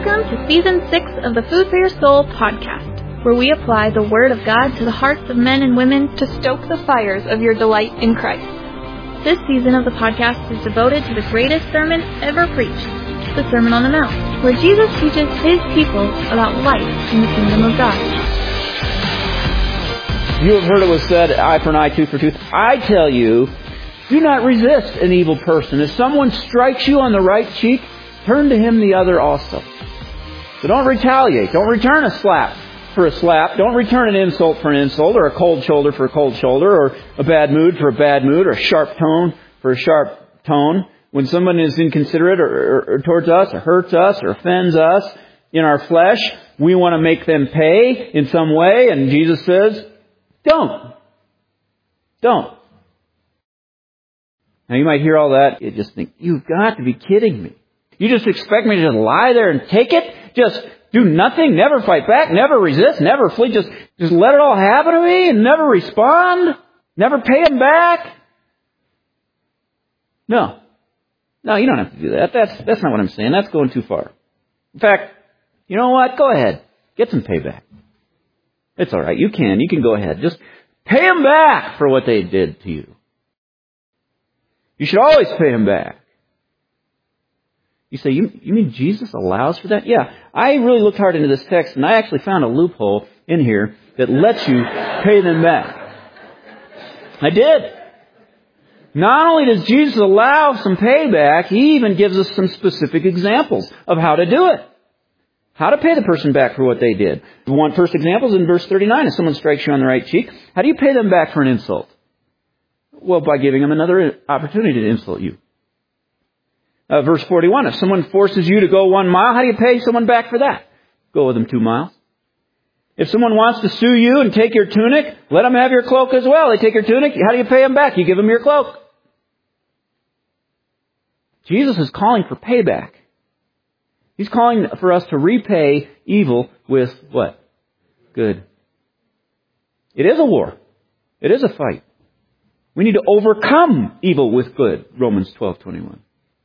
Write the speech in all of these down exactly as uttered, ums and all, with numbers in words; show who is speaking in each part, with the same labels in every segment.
Speaker 1: Welcome to Season six of the Food for Your Soul podcast, where we apply the Word of God to the hearts of men and women to stoke the fires of your delight in Christ. This season of the podcast is devoted to the greatest sermon ever preached, the Sermon on the Mount, where Jesus teaches His people about life in the kingdom of God.
Speaker 2: You have heard it was said, eye for an eye, tooth for tooth. I tell you, do not resist an evil person. If someone strikes you on the right cheek, turn to him the other also. So don't retaliate. Don't return a slap for a slap. Don't return an insult for an insult, or a cold shoulder for a cold shoulder, or a bad mood for a bad mood, or a sharp tone for a sharp tone. When someone is inconsiderate or, or, or towards us, or hurts us, or offends us in our flesh, we want to make them pay in some way. And Jesus says, don't. Don't. Now you might hear all that. You just think, you've got to be kidding me. You just expect me to just lie there and take it? Just do nothing, never fight back, never resist, never flee, just, just let it all happen to me and never respond? Never pay them back? No. No, you don't have to do that. That's, that's not what I'm saying. That's going too far. In fact, you know what? Go ahead. Get some payback. It's all right. You can. You can go ahead. Just pay them back for what they did to you. You should always pay them back. You say, you, you mean Jesus allows for that? Yeah. I really looked hard into this text, and I actually found a loophole in here that lets you pay them back. I did. Not only does Jesus allow some payback, He even gives us some specific examples of how to do it. How to pay the person back for what they did. The one first example is in verse thirty-nine. If someone strikes you on the right cheek, how do you pay them back for an insult? Well, by giving them another opportunity to insult you. Uh, verse forty-one, if someone forces you to go one mile, how do you pay someone back for that? Go with them two miles. If someone wants to sue you and take your tunic, let them have your cloak as well. They take your tunic, how do you pay them back? You give them your cloak. Jesus is calling for payback. He's calling for us to repay evil with what? Good. It is a war. It is a fight. We need to overcome evil with good, Romans twelve twenty-one.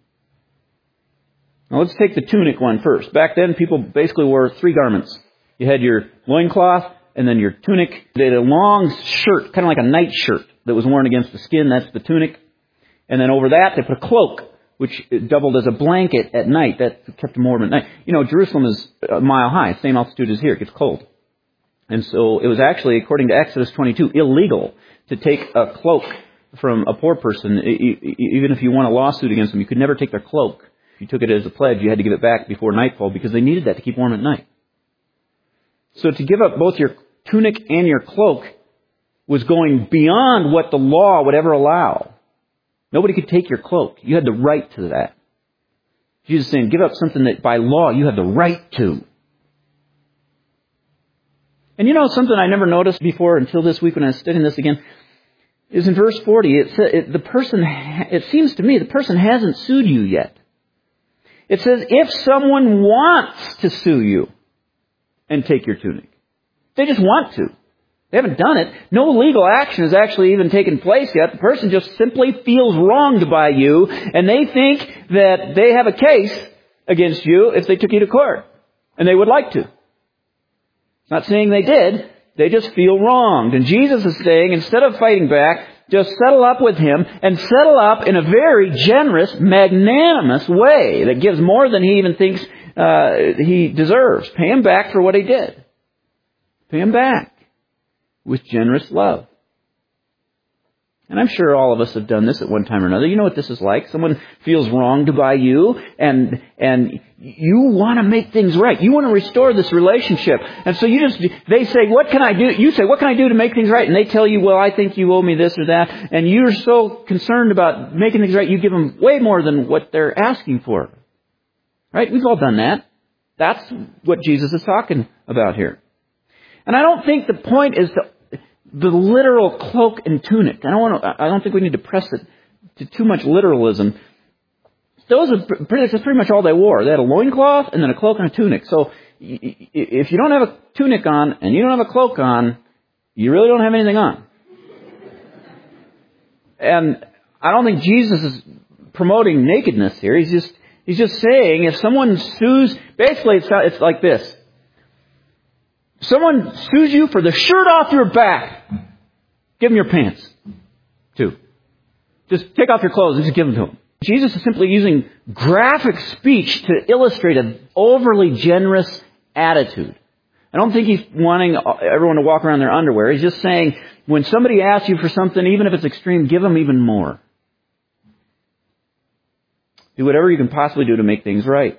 Speaker 2: Now let's take the tunic one first. Back then, people basically wore three garments. You had your loincloth, and then your tunic. They had a long shirt, kind of like a night shirt, that was worn against the skin. That's the tunic. And then over that, they put a cloak, which doubled as a blanket at night. That kept them warm at night. You know, Jerusalem is a mile high, same altitude as here. It gets cold. And so it was actually, according to Exodus twenty-two, illegal to take a cloak from a poor person. Even if you won a lawsuit against them, you could never take their cloak. If you took it as a pledge, you had to give it back before nightfall because they needed that to keep warm at night. So to give up both your tunic and your cloak was going beyond what the law would ever allow. Nobody could take your cloak. You had the right to that. Jesus is saying, give up something that by law you have the right to. And you know something I never noticed before until this week when I was studying this again, is in verse forty, it says, it, the person, it seems to me the person hasn't sued you yet. It says, if someone wants to sue you and take your tunic. They just want to. They haven't done it. No legal action has actually even taken place yet. The person just simply feels wronged by you, and they think that they have a case against you if they took you to court. And they would like to. Not saying they did. They just feel wronged. And Jesus is saying, instead of fighting back, just settle up with Him and settle up in a very generous, magnanimous way that gives more than he even thinks uh, he deserves. Pay him back for what he did. Pay him back with generous love. And I'm sure all of us have done this at one time or another. You know what this is like. Someone feels wronged by you, and and you want to make things right. You want to restore this relationship. And so you just, they say, what can I do? You say, what can I do to make things right? And they tell you, well, I think you owe me this or that. And you're so concerned about making things right, you give them way more than what they're asking for. Right? We've all done that. That's what Jesus is talking about here. And I don't think the point is to the literal cloak and tunic. I don't want to, I don't think we need to press it to too much literalism. Those are pretty, that's pretty much all they wore. They had a loincloth and then a cloak and a tunic. So if you don't have a tunic on and you don't have a cloak on, you really don't have anything on. And I don't think Jesus is promoting nakedness here. He's just He's just saying if someone sues, basically it's, it's like this. Someone sues you for the shirt off your back. Give them your pants. Too. Just take off your clothes and just give them to them. Jesus is simply using graphic speech to illustrate an overly generous attitude. I don't think he's wanting everyone to walk around in their underwear. He's just saying, when somebody asks you for something, even if it's extreme, give them even more. Do whatever you can possibly do to make things right.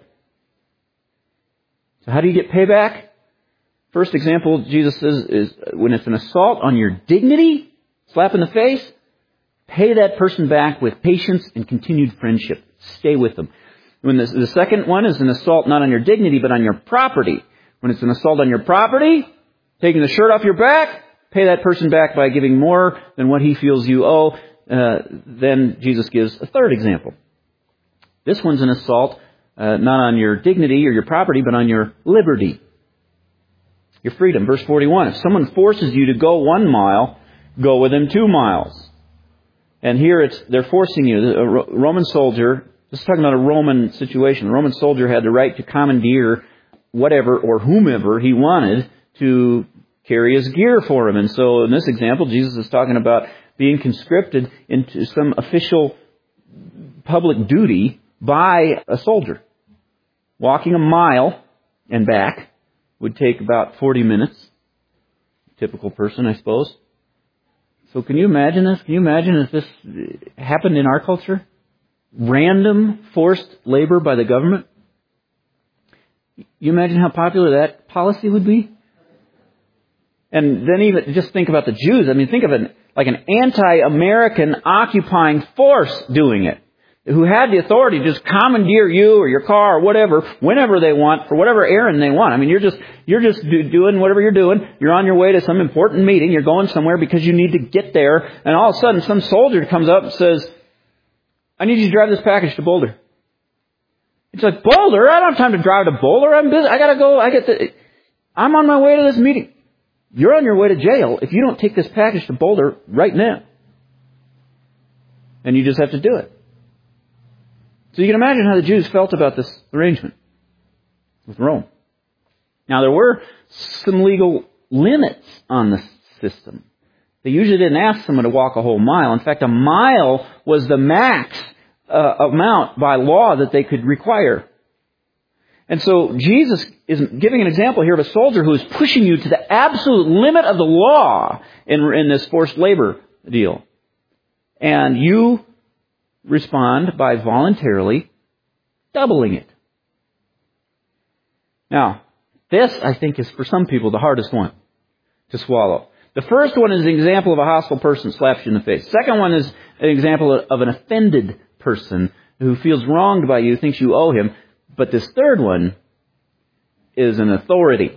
Speaker 2: So how do you get payback? First example, Jesus says, is when it's an assault on your dignity, slap in the face, pay that person back with patience and continued friendship. Stay with them. When the, the second one is an assault not on your dignity, but on your property. When it's an assault on your property, taking the shirt off your back, pay that person back by giving more than what he feels you owe. Uh, then Jesus gives a third example. This one's an assault uh, not on your dignity or your property, but on your liberty, your freedom. Verse forty-one, if someone forces you to go one mile, go with him two miles. And here it's they're forcing you. A Roman soldier, this is talking about a Roman situation. A Roman soldier had the right to commandeer whatever or whomever he wanted to carry his gear for him. And so in this example, Jesus is talking about being conscripted into some official public duty by a soldier. Walking a mile and back would take about forty minutes. Typical person, I suppose. So can you imagine this? Can you imagine if this happened in our culture? Random forced labor by the government? You imagine how popular that policy would be? And then even just think about the Jews. I mean, think of it like an anti-American occupying force doing it, who had the authority to just commandeer you or your car or whatever, whenever they want, for whatever errand they want. I mean, you're just you're just do, doing whatever you're doing. You're on your way to some important meeting. You're going somewhere because you need to get there. And all of a sudden, some soldier comes up and says, I need you to drive this package to Boulder. It's like, Boulder? I don't have time to drive to Boulder. I'm busy. I got to go. I get the, I'm on my way to this meeting. You're on your way to jail if you don't take this package to Boulder right now. And you just have to do it. So you can imagine how the Jews felt about this arrangement with Rome. Now, there were some legal limits on the system. They usually didn't ask someone to walk a whole mile. In fact, a mile was the max uh, amount by law that they could require. And so Jesus is giving an example here of a soldier who is pushing you to the absolute limit of the law in, in this forced labor deal. And you respond by voluntarily doubling it. Now, this, I think, is for some people the hardest one to swallow. The first one is an example of a hostile person slaps you in the face. The second one is an example of an offended person who feels wronged by you, thinks you owe him. But this third one is an authority.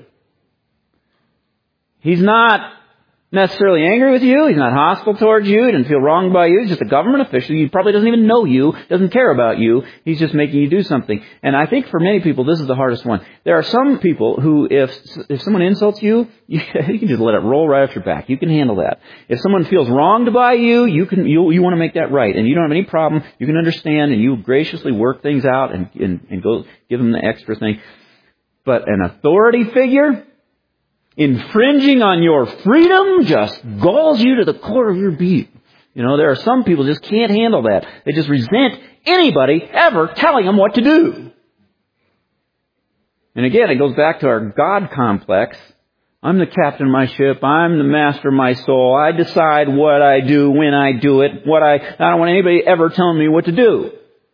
Speaker 2: He's not necessarily angry with you. He's not hostile towards you. He doesn't feel wronged by you. He's just a government official. He probably doesn't even know you, doesn't care about you. He's just making you do something. And I think for many people, this is the hardest one. There are some people who, if if someone insults you, you, you can just let it roll right off your back. You can handle that. If someone feels wronged by you, you can you you want to make that right, and you don't have any problem. You can understand, and you graciously work things out and and, and go give them the extra thing. But an authority figure infringing on your freedom just galls you to the core of your being. You know, there are some people just can't handle that. They just resent anybody ever telling them what to do. And again, it goes back to our God complex. I'm the captain of my ship. I'm the master of my soul. I decide what I do, when I do it, what I, I don't want anybody ever telling me what to do.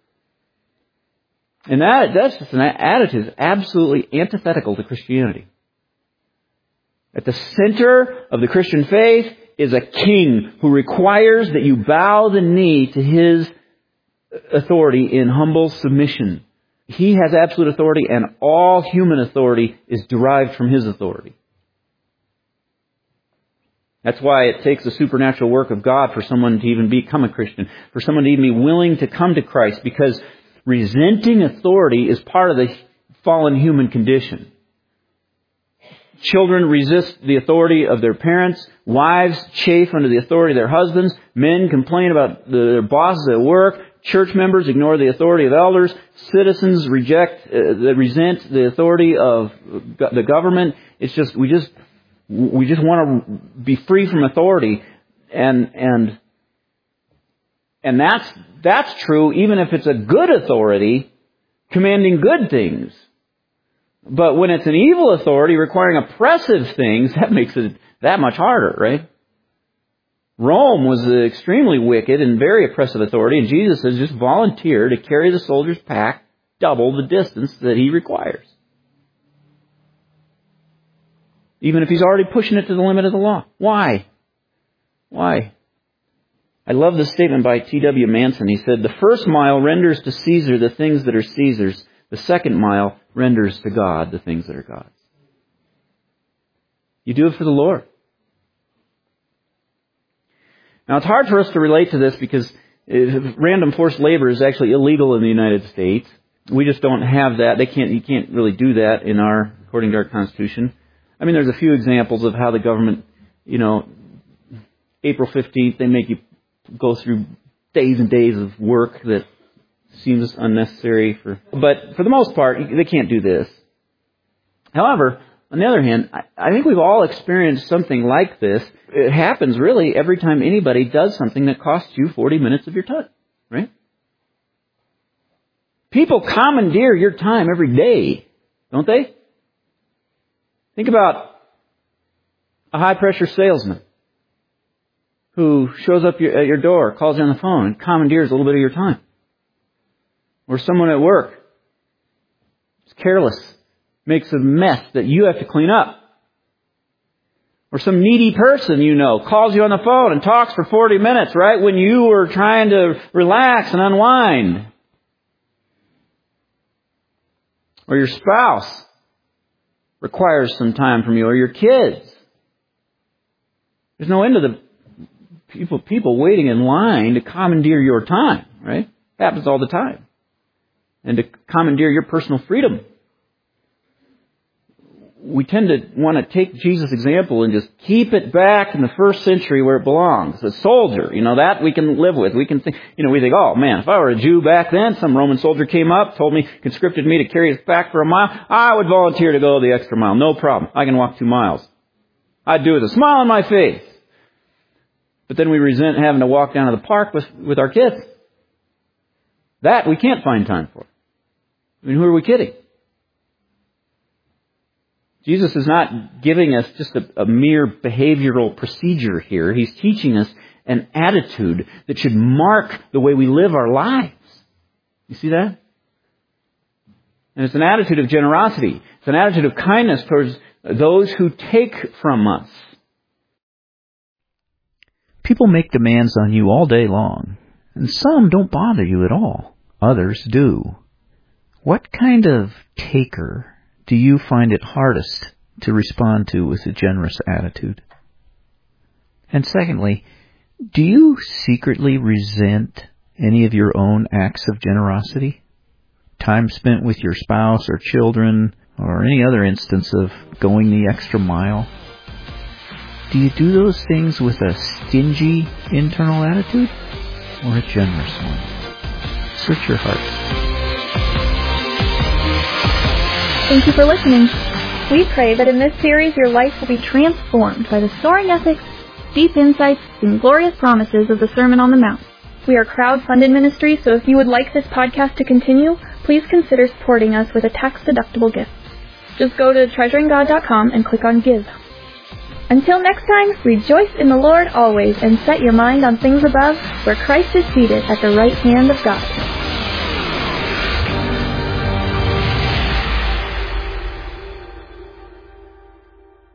Speaker 2: And that, that's just an attitude that's absolutely antithetical to Christianity. At the center of the Christian faith is a king who requires that you bow the knee to his authority in humble submission. He has absolute authority, and all human authority is derived from his authority. That's why it takes the supernatural work of God for someone to even become a Christian, for someone to even be willing to come to Christ, because resenting authority is part of the fallen human condition. Children resist the authority of their parents. Wives chafe under the authority of their husbands. Men complain about their bosses at work. church members ignore the authority of elders. Citizens reject, uh, resent the authority of the government. It's just, we just, we just want to be free from authority. And, and, and that's, that's true even if it's a good authority commanding good things. But when it's an evil authority requiring oppressive things, that makes it that much harder, right? Rome was extremely wicked and very oppressive authority, and Jesus has just volunteered to carry the soldier's pack double the distance that he requires. Even if he's already pushing it to the limit of the law. Why? Why? I love this statement by T W Manson. He said, "The first mile renders to Caesar the things that are Caesar's. The second mile renders to God the things that are God's." You do it for the Lord. Now, it's hard for us to relate to this because random forced labor is actually illegal in the United States. We just don't have that. They can't. You can't really do that in our, according to our Constitution. I mean, there's a few examples of how the government, you know, April fifteenth, they make you go through days and days of work that seems unnecessary for. But for the most part, they can't do this. However, on the other hand, I think we've all experienced something like this. It happens really every time anybody does something that costs you forty minutes of your time, right? People commandeer your time every day, don't they? Think about a high-pressure salesman who shows up at your door, calls you on the phone, and commandeers a little bit of your time. Or someone at work is careless, makes a mess that you have to clean up. Or some needy person you know calls you on the phone and talks for forty minutes, right, when you were trying to relax and unwind. Or your spouse requires some time from you, or your kids. There's no end to the people people waiting in line to commandeer your time, right? It happens all the time. And to commandeer your personal freedom. We tend to want to take Jesus' example and just keep it back in the first century where it belongs. A soldier, you know, that we can live with. We can think, you know, we think, oh man, if I were a Jew back then, some Roman soldier came up, told me, conscripted me to carry his pack for a mile, I would volunteer to go the extra mile. No problem. I can walk two miles. I'd do it with a smile on my face. But then we resent having to walk down to the park with, with our kids. That we can't find time for. I mean, who are we kidding? Jesus is not giving us just a, a mere behavioral procedure here. He's teaching us an attitude that should mark the way we live our lives. You see that? And it's an attitude of generosity. It's an attitude of kindness towards those who take from us.
Speaker 3: People make demands on you all day long, and some don't bother you at all. Others do. What kind of taker do you find it hardest to respond to with a generous attitude? And secondly, do you secretly resent any of your own acts of generosity? Time spent with your spouse or children, or any other instance of going the extra mile? Do you do those things with a stingy internal attitude or a generous one? Search your hearts.
Speaker 1: Thank you for listening. We pray that in this series your life will be transformed by the soaring ethics, deep insights, and glorious promises of the Sermon on the Mount. We are crowd-funded ministry, so if you would like this podcast to continue, please consider supporting us with a tax-deductible gift. Just go to treasuring god dot com and click on Give. Until next time, rejoice in the Lord always and set your mind on things above, where Christ is seated at the right hand of God.